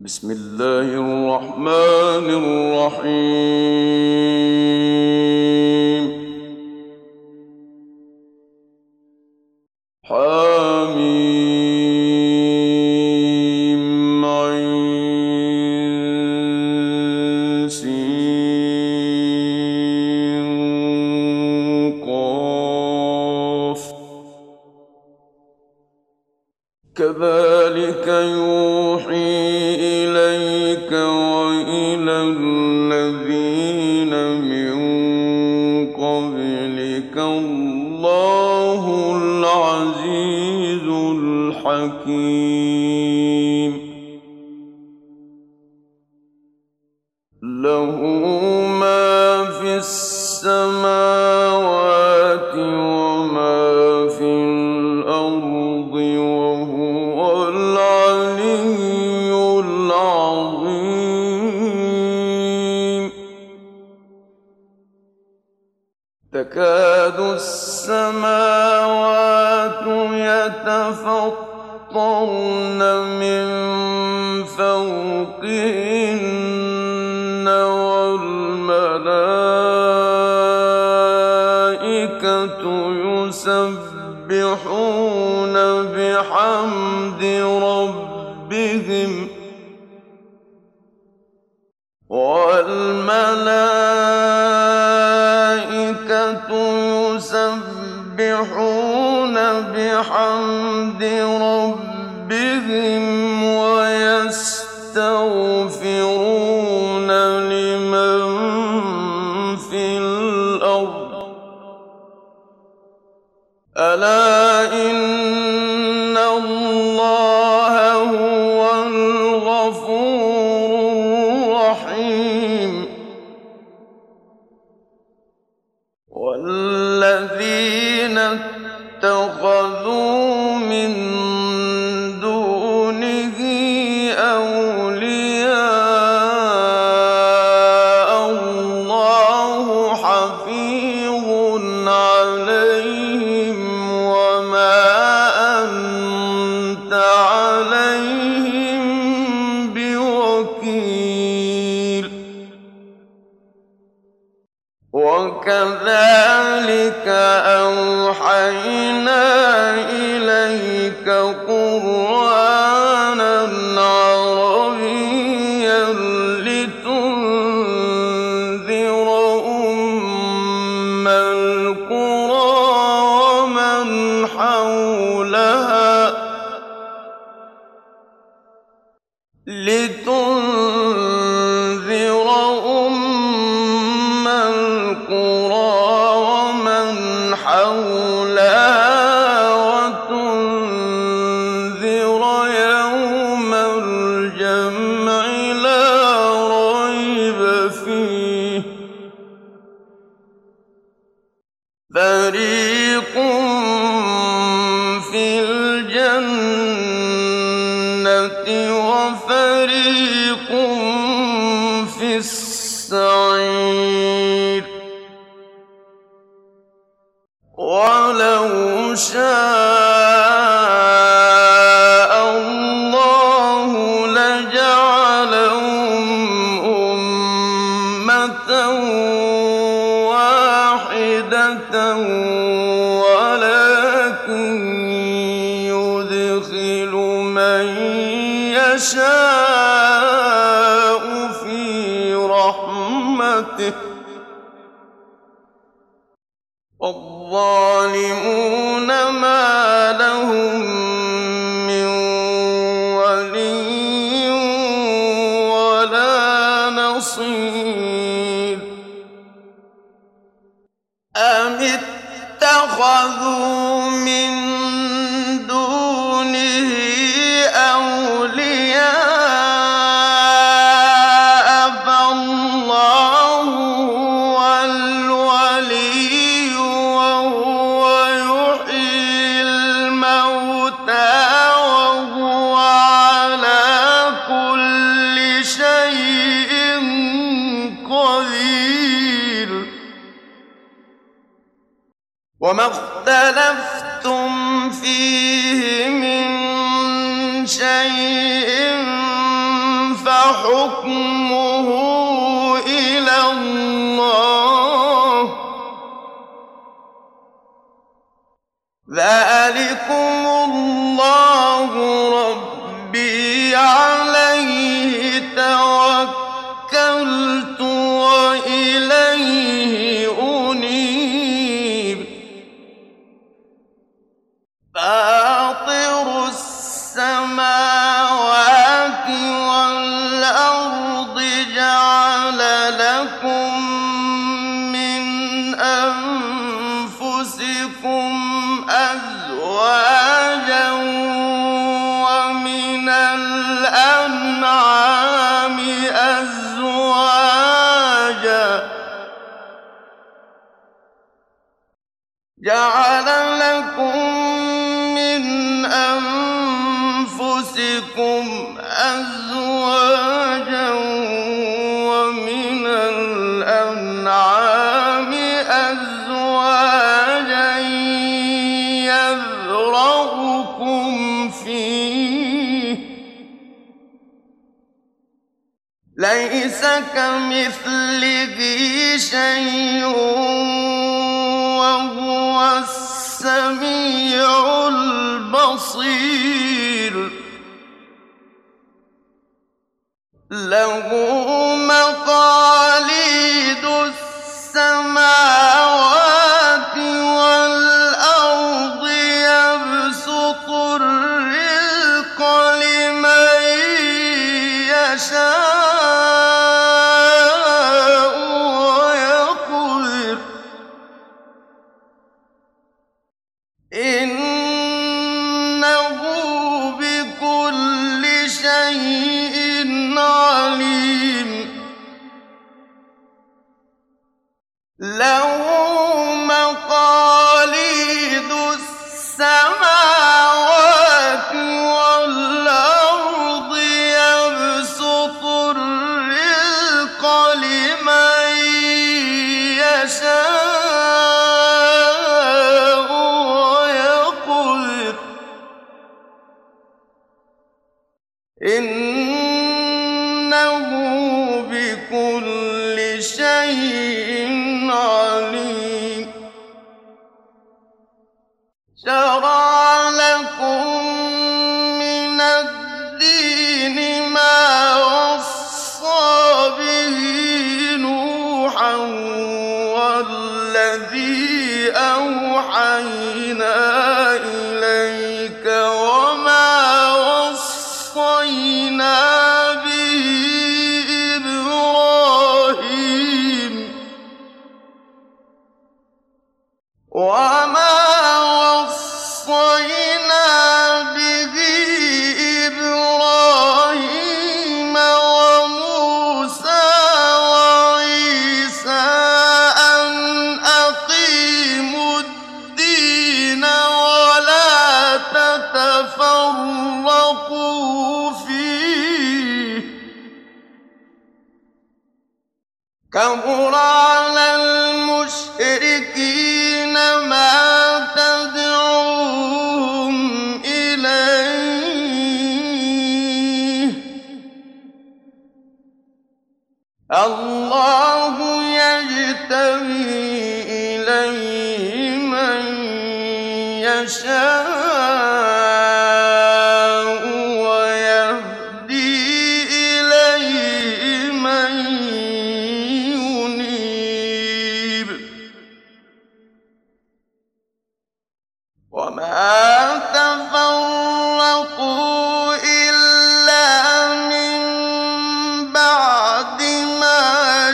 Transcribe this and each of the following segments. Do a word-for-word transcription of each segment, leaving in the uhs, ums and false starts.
بسم الله الرحمن الرحيم. حميم عين سين قاف كذلك يوحي إليك وإلى الذين من قبلك الله العزيز الحكيم. له ما في السماوات وما في الأرض وهو العلي العظيم. تكاد السماوات يتفطرن من فوقهن والملائكة يسبحون بحمد ربهم والملائكة يسبحون بحمد ربهم ويستغفرون لمن في الأرض ألا إن الله هو الغفور الرحيم. والذين اتخذوا من دونه أولياء الله حفيظ عليهم وما أنت عليهم بوكيل. وكذلك أوحينا إليك قرآنا عربيا لتنذر أم القرى ومن حولها لتنذر أم القرى ومن حولها وتنذر يوم الجمع لا ريب فيه. فريق في الجنة وفريق في السعير. ولو شاء الله لجعلهم أمة واحدة ولكن يدخل من يشاء في رحمته والظالمون ما لهم من ولي ولا نصير. أم اتخذوا من دونه أولياء فالله هو الولي وهو يحيي الموتى وهو على كل شيء قدير. وما اختلفتم فيه من شيء فحكمه إلى الله. ذلكم الله ربي عليه توكلت وإليه أنيب. فاطر السماوات والأرض جعل لكم من أنفسكم أزواجا ومن الأنعام أزواجا جعل لكم من أنفسكم أزواجا ومن الأنعام أزواجا يذرأكم فيه ليس كمثله شيء وهو السميع البصير. له مقاليد السماوات والأرض يبسط الرزق لمن يشاء ويقدر إنه بكل شيء عليم. له مقاليد السماوات والأرض يبسط الرزق لمن يشاء ويقدر إنه بكل شيء عليم. شرع لكم من الدين ما وصى به نوحا والذي أوحينا إليك وما وصينا به إبراهيم وما وصينا به إبراهيم وموسى وعيسى أن أقيموا الدين ولا تتفرقوا فيه كبر على المشركين ما تدعوهم إليه. الله يجتبي إليه من يشاء ويهدي إليه من ينيب. وما تفرقوا إلا من بعد ما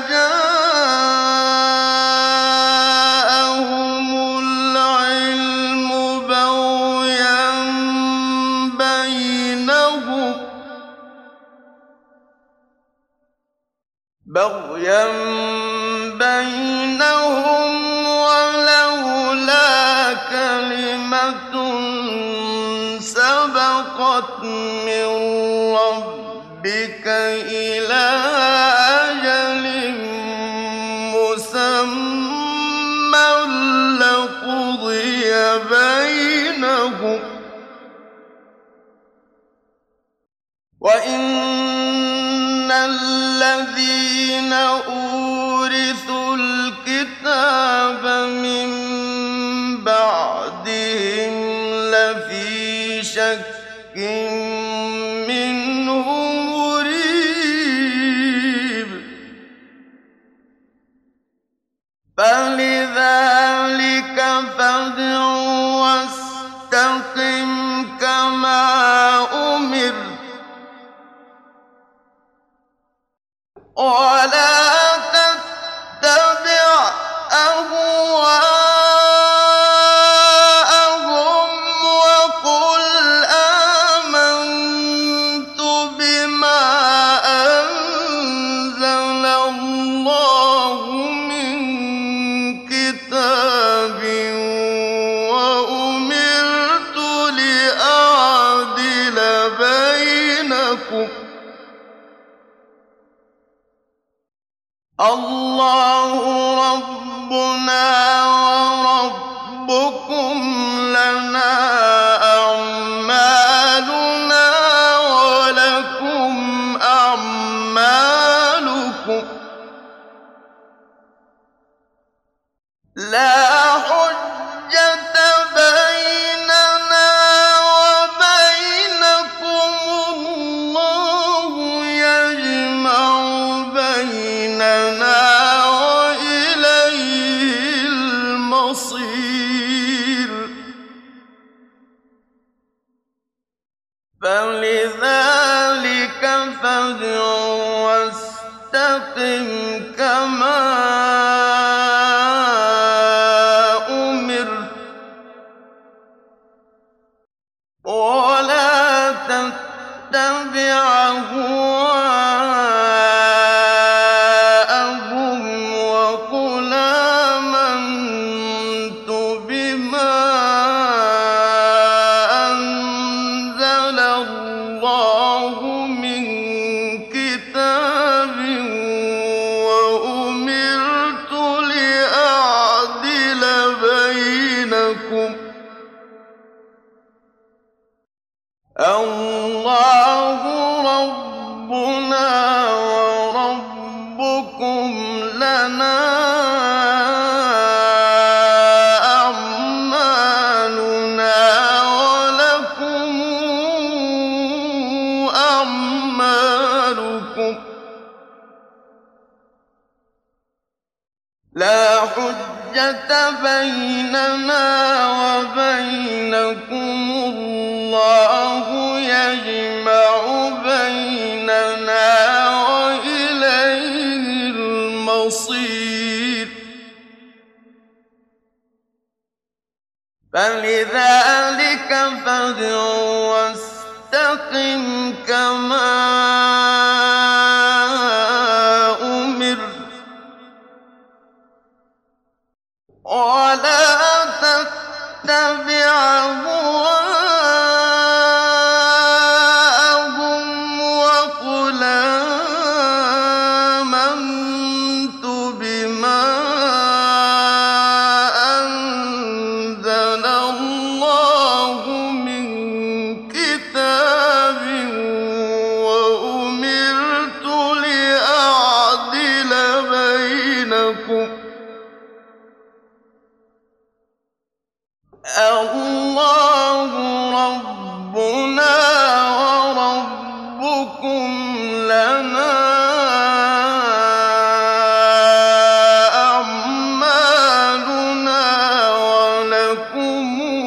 جاءهم العلم بغيا بينهم بغيا بينهم ولولا كلمة سبقت من ربك إلى أجل مسمى لقضي بينهم وإن إِنَّ الَّذِينَ أُورِثُوا الْكِتَابَ مِن بَعْدِهِمْ لَفِي شَكٍّ مِّنْهُ مُرِيبٍ فَلِذَٰلِكَ فَادْعُ وَاسْتَقِمْ كَمَا أُمِرْتَ وَلَا تَتَّبِعْ أَهْوَاءَهُمْ وَقُلْ آمَنتُ بِمَا أَنزَلَ اللَّهُ مِن كِتَابٍ وَأُمِرْتُ لِأَعْدِلَ بَيْنَكُمْ ۖ اللَّهُ رَبُّنَا وَرَبُّكُمْ لَنَا أَعْمَالُنَا وَلَكُمْ أَعْمَالُكُمْ لَا حُجَّةَ بَيْنَنَا وَبَيْنَكُمُ اللَّهُ يَجْمَعُ بَيْنَنَا وَإِلَيْهِ الْمَصِيرُ فَلِذَٰلِكَ فَادْعُ وَاسْتَقِمْ كَمَا أُمِرْتَ وَلَا تَتَّبِعْ أَهْوَاءَهُمْ وَقُلْ آمَنتُ بِمَا أَنزَلَ اللَّهُ مِن كِتَابٍ وَأُمِرْتُ لِأَعْدِلَ بَيْنَكُمْ ۖ اللَّهُ رَبُّنَا وَرَبُّكُمْ لَنَا أَعْمَالُنَا وَلَكُمْ أَعْمَالُكُمْ لَا حُجَّةَ بَيْنَنَا وَبَيْنَكُمُ اللَّهُ يَجْمَعُ بَيْنَنَا وَإِلَيْهِ الْمَصِيرُ فَلِذَٰلِكَ فَادْعُ وَاسْتَقِمْ كَمَا أُمِرْتَ وَلَا تَتَّبِعْ أَهْوَاءَهُمْ وَقُلْ آمَنتُ بِمَا أَنزَلَ اللَّهُ مِن كِتَابٍ وَأُمِرْتُ لِأَعْدِلَ بَيْنَكُمْ ۖ اللَّهُ رَبُّنَا وَرَبُّكُمْ لَنَا أَعْمَالُنَا وَلَكُمْ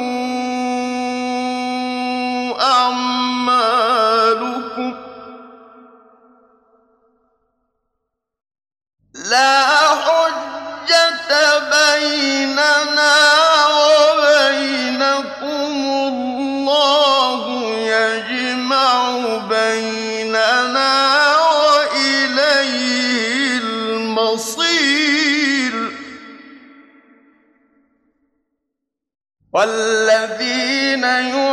أَعْمَالُكُمْ لَا حُجَّةَ بَيْنَنَا وَبَيْنَكُمُ اللَّهُ يَجْمَعُ بَيْنَنَا وَإِلَيْهِ الْمَصِيرُ وَالَّذِينَ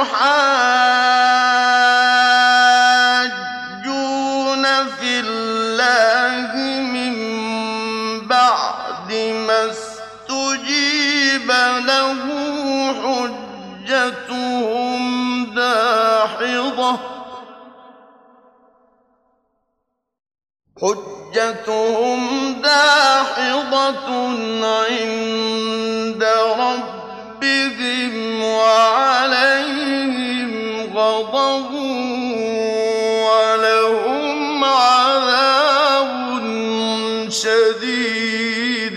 يُحَاجُّونَ فِي اللَّهِ مِن بَعْدِ مَا اسْتُجِيبَ لَهُ حُجَّتُهُمْ دَاحِضَةٌ حجتهم داحضة عند ربهم وعليهم غضب ولهم عذاب شديد.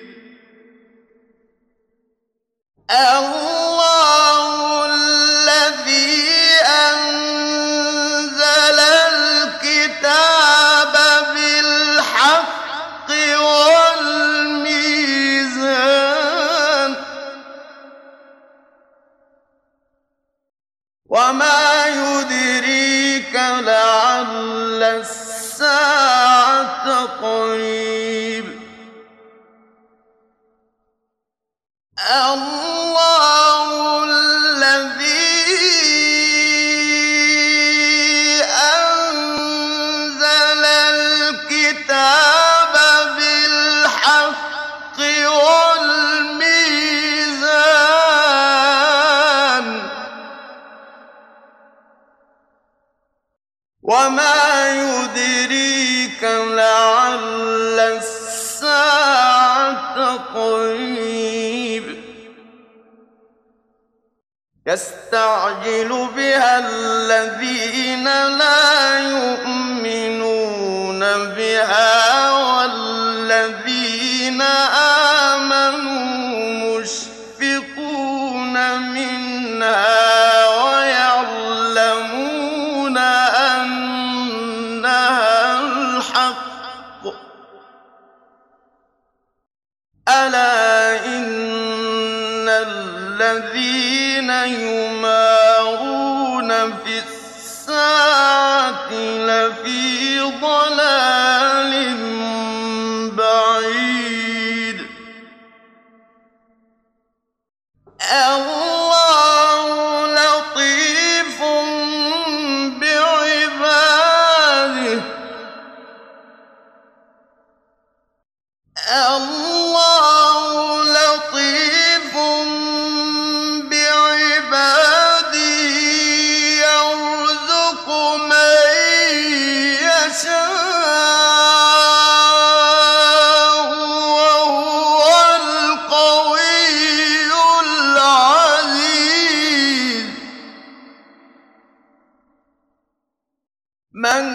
الله الذي أنزل الكتاب بالحق والميزان وما يدريك لعل الساعة قريب. الله الذي أنزل الكتاب بالحق والميزان وما يدريك لعل الساعة قريب. يستعجل بها الذين لا يؤمنون بها والذين آمنوا مشفقون منها ويعلمون أنها الحق. ألا إن الذين يمارون في الساعة لفي ضلال بعيد. الله لطيف بعباده. الله لطيف بعباده يرزق من يشاء وهو القوي العزيز. من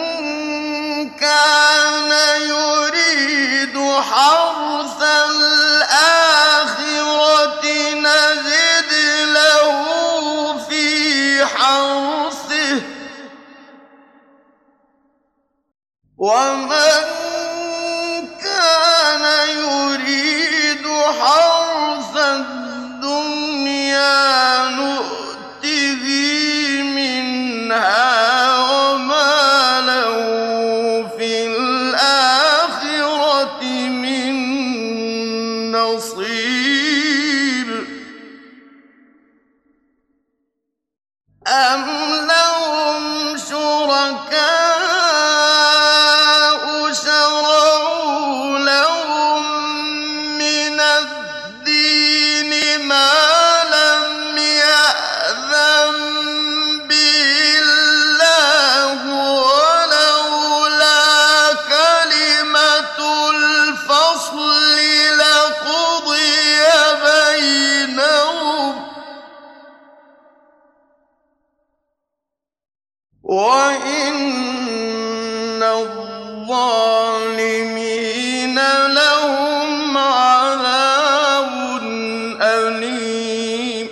كان يريد حرث الآخرة نزد له في حرثه ومن كان يريد حرث الدنيا نؤته منها وما له في الآخرة من نصيب. أم لهم شركاء شرعوا لهم من الدين ما لم يأذن به الله ولولا كلمة الفصل لقضي بينهم وإن الظالمين لهم عذاب أليم.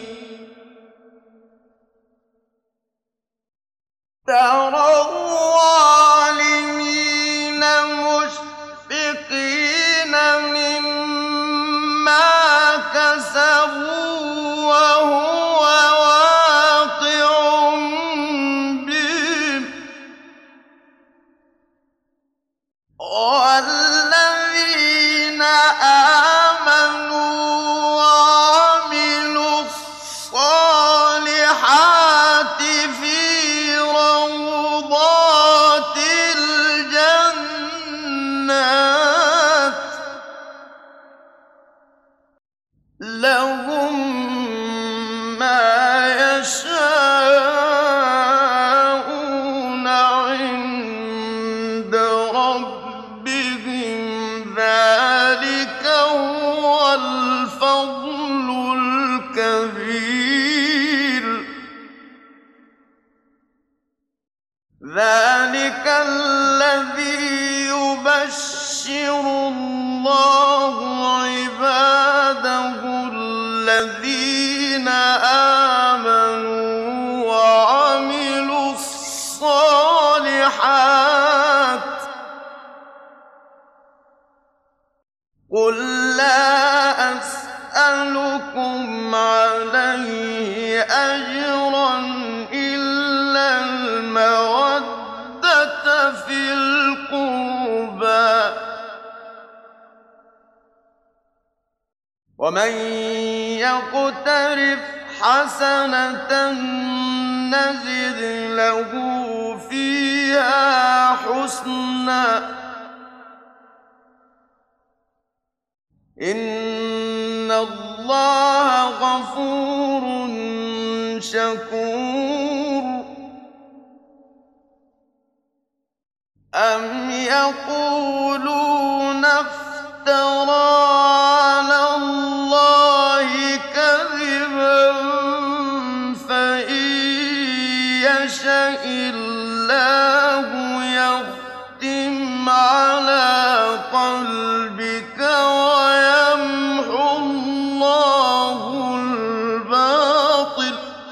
ترى الظالمين مشفقين مما كسبوا وهو واقع بهم والذين آمنوا وعملوا الصالحات في روضات الجنات لهم ما يشاءون عند ربهم ذلك هو الفضل الكبير ذلك الذي يبشر الله عباده الذين آمنوا وعملوا الصالحات قل لا أسألكم عليه أجرا إلا المودة في القربى ومن يقترف حسنة نزد له فيها حسنا إن الله غفور شكور أم يقولون افترى على الله كذبا فإن يشأ الله يختم على قلبك ويمحو الله الباطل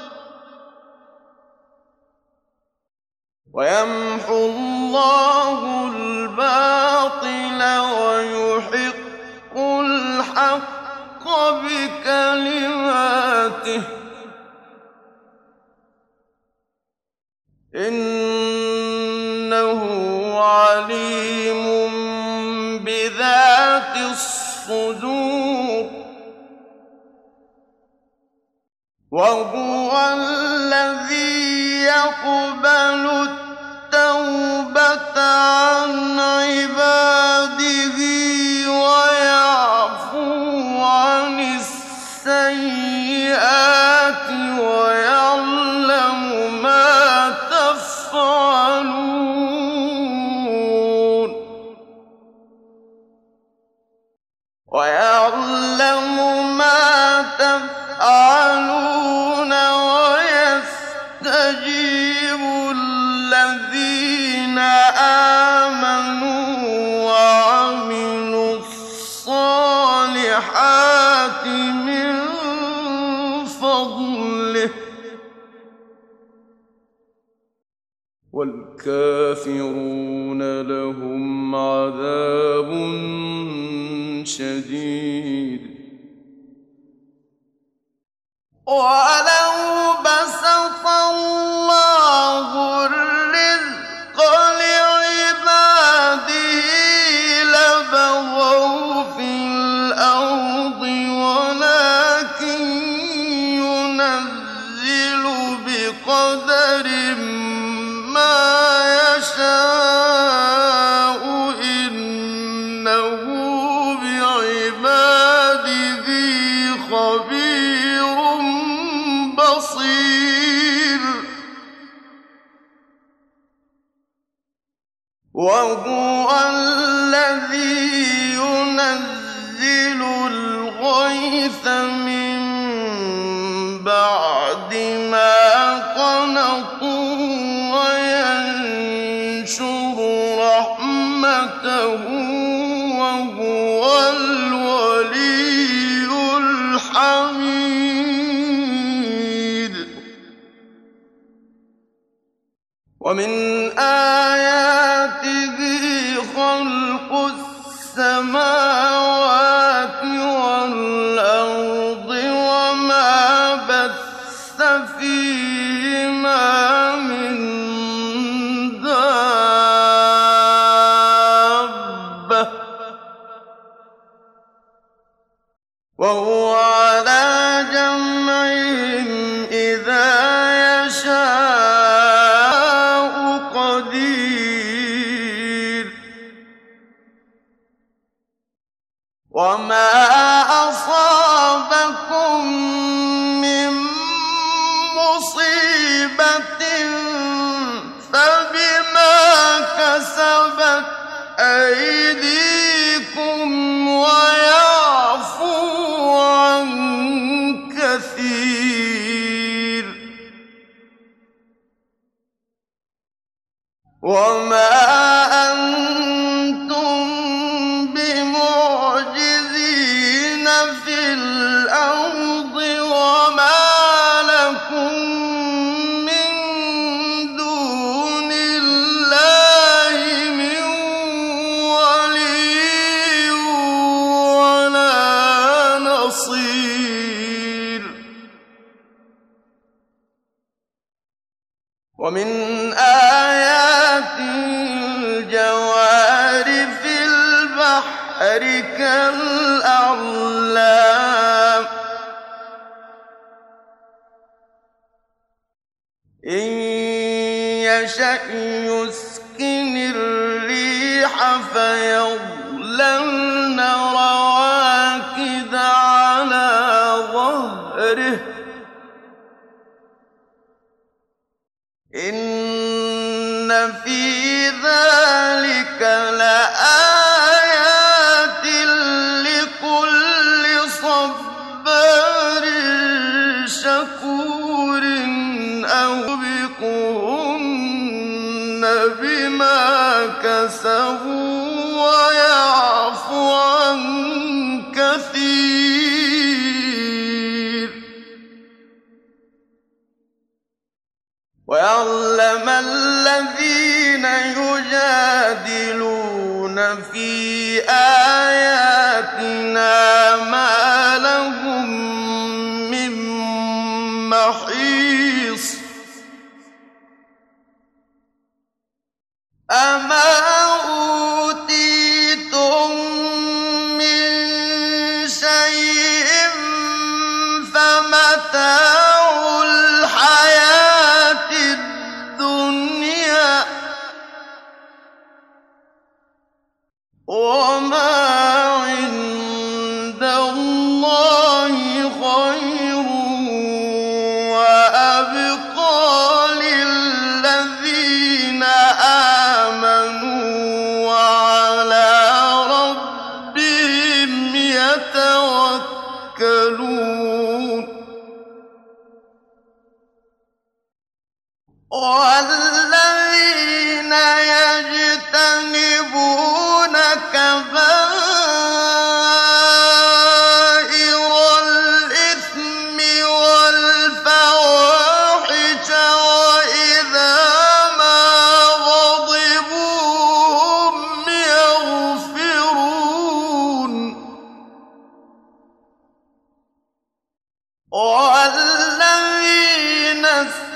ويمحو الله الباطل ويحق الحق بكلماته إنه عليم بذات الصدور وهو الذي يقبل التوبة عن عباده ويعفو عن السيئات ويعلم ما تفعلون ويعلم ما تفعلون ويستجيب الذين آمنوا وعملوا الصالحات من فضله والكافرون لهم عذاب شديد ولو بسط الله الرزق لعباده لبغوا في الأرض ولكن ينزل بقدر ما يشاء إنه بعباده خبير بصير وهو الذي ينزل الغيث من بعد ما قنطوا وينشر رحمته وهو الولي الحميد ومن آياته خلق السماوات والأرض وما بث فيهما من دابة وهو على جمعهم إذا يشاء قدير وما أصابكم من مصيبة فبما كسبت أَيْدِيكُمْ وَيَعْفُو عَن كَثِيرٍ وَمَا أَنتُم بِمُعْجِزِينَ فِي الْأَرْضِ وَمَا لَكُم مِّن دُونِ اللَّهِ مِن وَلِيٍّ وَلَا نَصِيرٍ وَمِنْ آيَاتِهِ الْجَوَارِ فِي الْبَحْرِ كَالْأَعْلَامِ إِن يَشَأْ يُسْكِنِ الرِّيحَ فَيَظْلَلْنَ رَوَاكِدَ عَلَىٰ ظَهْرِهِ إِنَّ فِي ذَٰلِكَ لَآيَاتٍ لِّكُلِّ صَبَّارٍ شَكُورٍ أَوْبِقُهُنَّ بِمَا كَسَبُوا وَيَعْفُ عَن كَثِيرٍ وَيَعْلَمَ الَّذِينَ يُجَادِلُونَ فِي آيَاتِنَا مَا لَهُم مِّن مَّحِيصٍ أَمَا أُوتِيتُم مِّن شَيْءٍ فَمَتَاعُ الْحَيَاةِ الدُّنْيَا وَمَا عِندَ اللَّهِ خَيْرٌ وَأَبْقَىٰ لِلَّذِينَ آمَنُوا وَعَلَىٰ رَبِّهِمْ يَتَوَكَّلُونَ وَالَّذِينَ يَجْتَنِبُونَ كَبَائِرَ الْإِثْمِ وَالْفَوَاحِشَ وَإِذَا مَا غَضِبُوا هُمْ يَغْفِرُونَ وَالَّذِينَ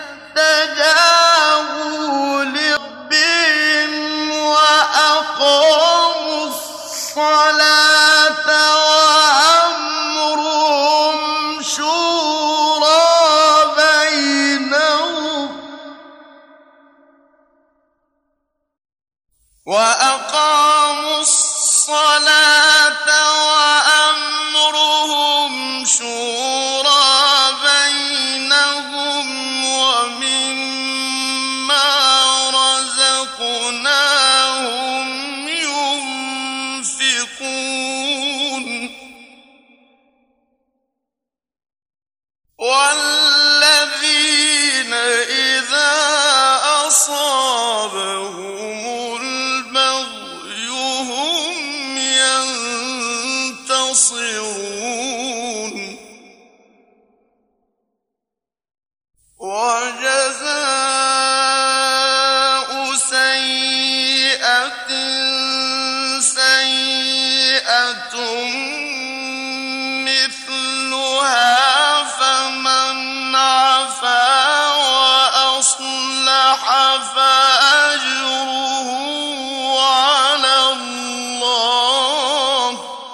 اسْتَجَابُوا لِرَبِّهِمْ وَأَقَامُوا الصَّلَاةَ وَأَمْرُهُمْ شُورَىٰ بَيْنَهُمْ وَأَقَامُوا الصَّلَاةَ وَأَمْرُهُمْ شُورَىٰ بَيْنَهُمْ وَمِمَّا رَزَقْنَاهُمْ يُنفِقُونَ وَالَّذِينَ إِذَا أَصَابَهُمُ الْبَغْيُ هُمْ يَنتَصِرُونَ وَجَزَاءُ سَيِّئَةٍ سَيِّئَةٌ مِّثْلُهَا فَمَنْ عَفَا وَأَصْلَحَ فَأَجْرُهُ عَلَى اللَّهِ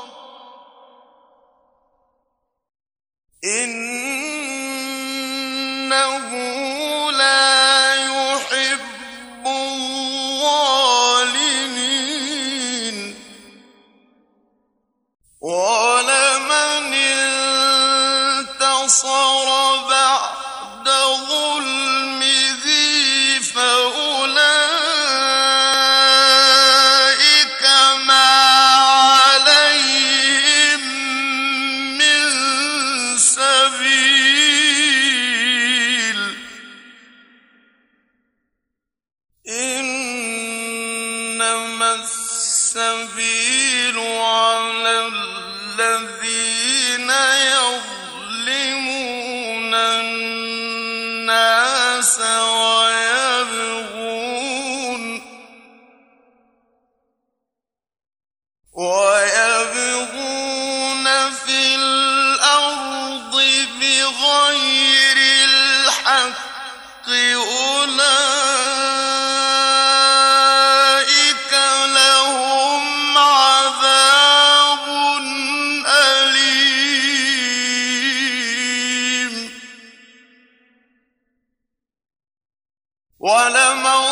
إِنَّهُ لَا يُحِبُّ الظَّالِمِينَ إنما السبيل على الذين يظلمون الناس ويبغون ويبغون في الأرض بغير الحق أولئك لهم عذاب أليم ولمن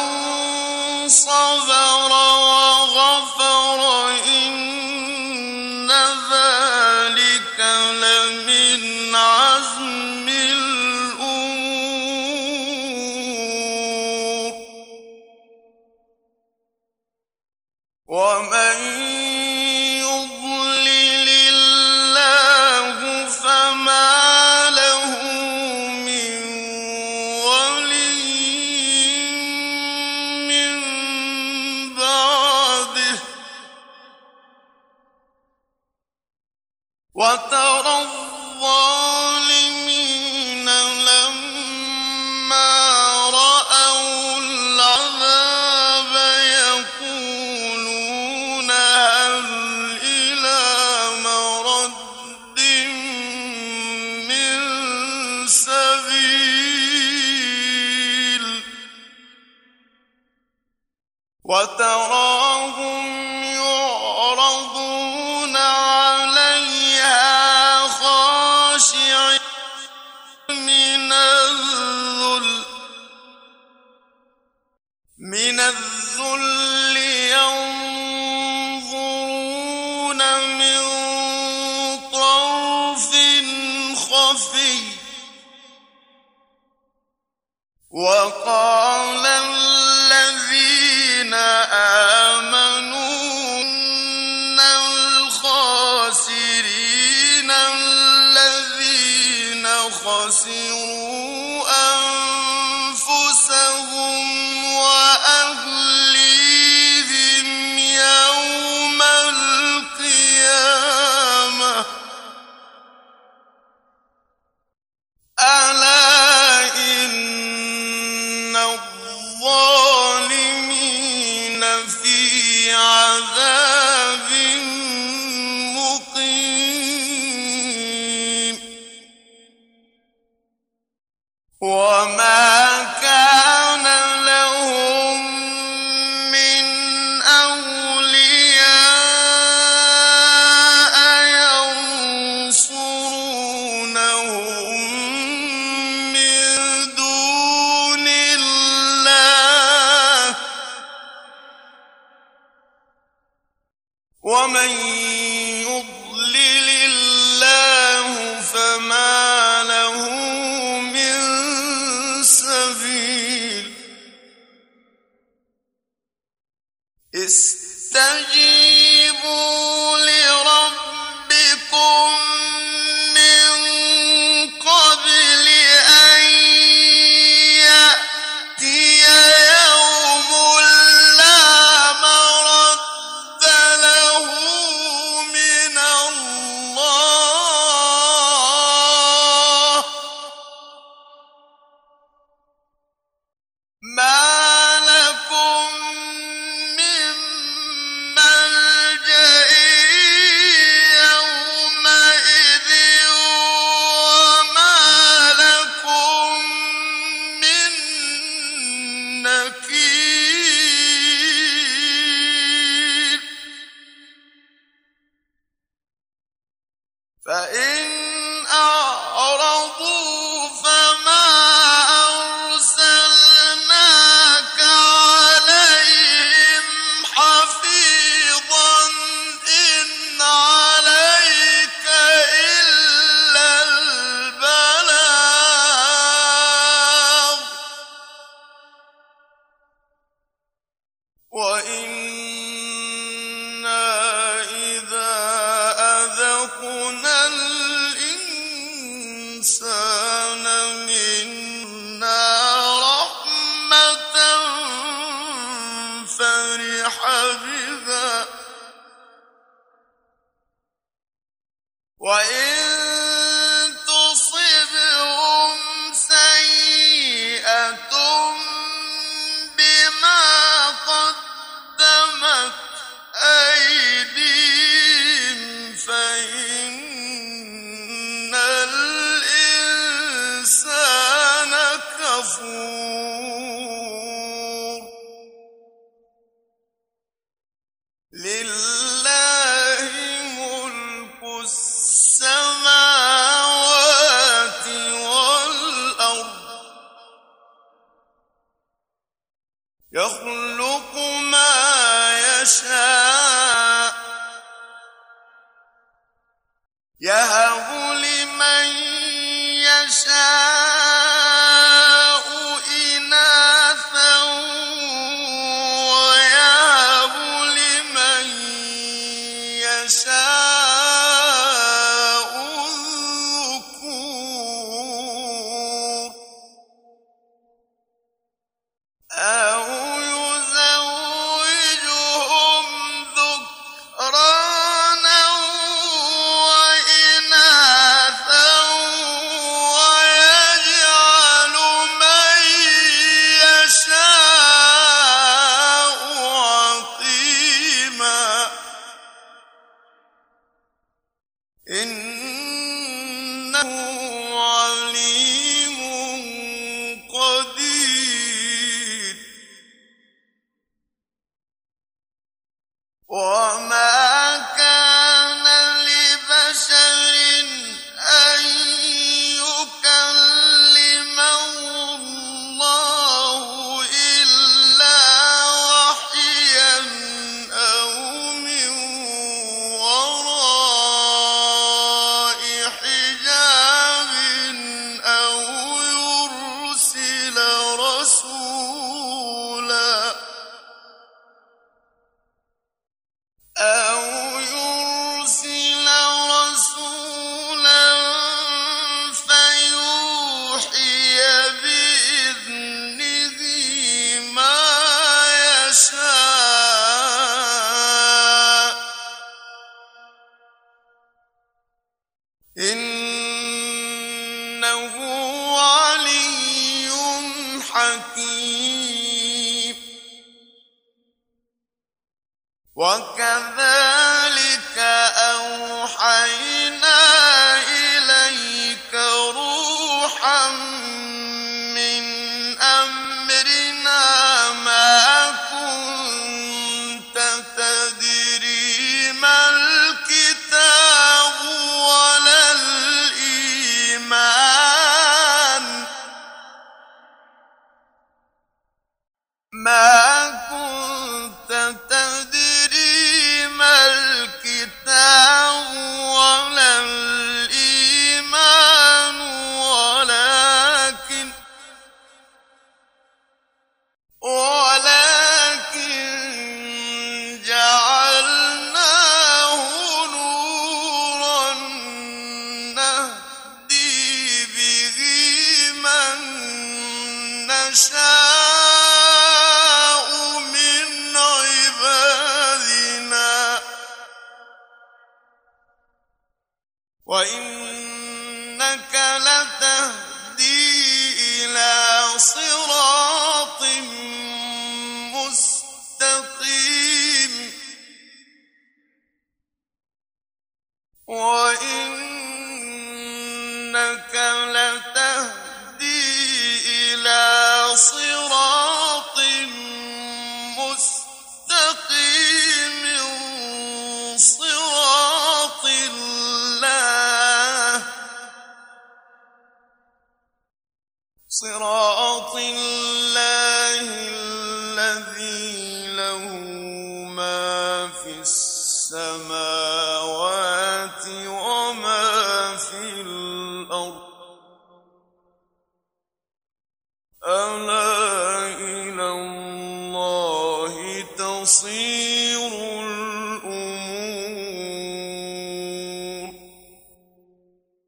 صبر وغفر إن ذلك لمن عزم الأمور ومن يضلل الله فما له من ولي من بعده وترى الظالمين لما رأوا العذاب يقولون هل إلى مرد من سبيل وتراهم يعرضون عليها خاشعين من الذل من الذل ينظرون من طرف خفي وقال الذين آمنوا إن الخاسرين الذين خسروا أنفسهم وأهليهم يوم القيامة ألا إن الظالمين في عذاب مقيم وما كان لهم من أولياء ينصرونهم من دون الله ومن يضلل الله فما له من سبيل استجيبوا لربكم من قبل أن يأتي يوم لا مرد له من الله ما لكم من ملجأ يومئذ وما لكم من نكير فإن أعرضوا فما أرسلناك عليهم حفيظا إن عليك إلا البلاغ وإنا إذا أذقنا لله ملك السماوات والأرض يخلق ما يشاء يهب لمن يشاء إناثا ويهب لمن يشاء الذكور أو يزوجهم ذكرانا وإناثا ويجعل من يشاء عقيما إنه عليم قدير وما كان لبشر أن يكلمه الله إلا وحيا أو من وراء حجاب أو يرسل رسولا أو يرسل رسولا فيوحي بإذنه ما يشاء إنه علي حكيم وكذلك أوحينا إليك روحا من أمرنا ما كنت تدري ما الكتاب ولا الإيمان ما كنت تدري ما الكتاب ولا الإيمان ولكن ولكن جعلناه نورا نهدي به من نشاء من عبادنا وإنك لتهدي إلى صراط مستقيم وإنك لتهدي إلى صراط مستقيم صراط الله صراط الله الذي له ما في السماء